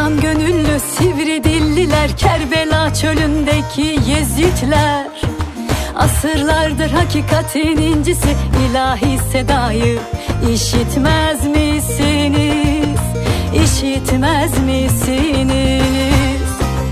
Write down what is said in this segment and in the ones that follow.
Katran gönüllü sivri dilliler, Kerbela çölündeki Yezidler. Asırlardır hakikatin incisi, ilahi sedayı işitmez misiniz? İşitmez misiniz?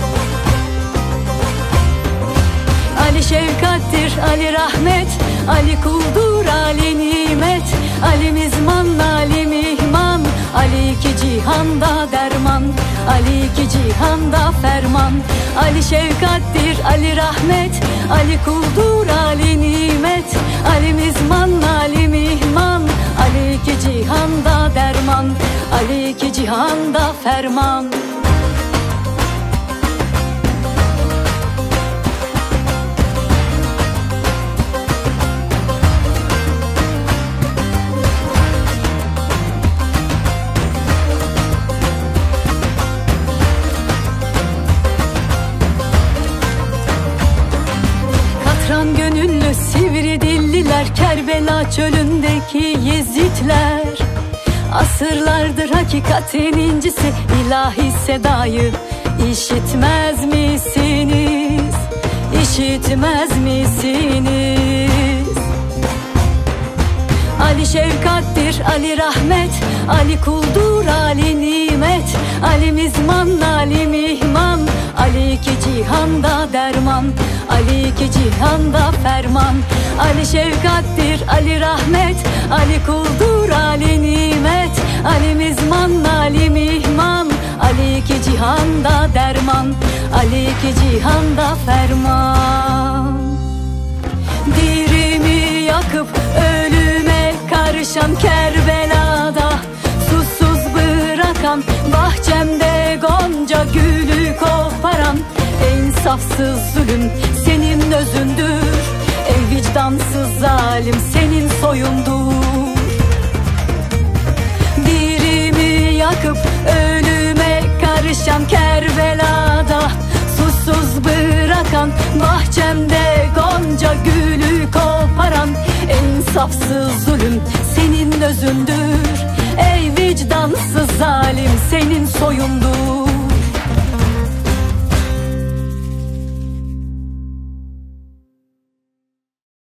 Ali şefkattir, Ali rahmet, Ali kuldur, Ali nimet, Ali mizman, Ali mihman, Ali iki cihanda derman, Ali iki cihanda ferman. Ali şefkattir, Ali rahmet, Ali kuldur, Ali nimet, Ali mizman, Ali mihman, Ali iki cihanda derman, Ali iki cihanda ferman. Katran gönüllü sivri dilliler, Kerbela çölündeki Yezidler. Asırlardır hakikatin incisi, ilahi sedayı işitmez misiniz? İşitmez misiniz? Ali şefkattir, Ali rahmet, Ali kuldur, Ali nimet, Ali mizman, Ali mihman, Ali iki cihanda derman, Ali iki cihanda ferman. Ali şefkattir, Ali rahmet, Ali kuldur, Ali nimet, Ali mizman, Ali mihman, Ali iki cihanda derman, Ali iki cihanda ferman. Dirimi yakıp ölüme karışan Kerbela'da, susuz bırakan bahçemde gonca gülü koparan. İnsafsız zulüm senin özündür, ey vicdansız zalim senin soyundur. Dirimi yakıp ölüme karışan Kerbela'da, susuz bırakan bahçemde gonca gülü koparan. İnsafsız zulüm senin özündür, ey vicdansız zalim senin soyundur.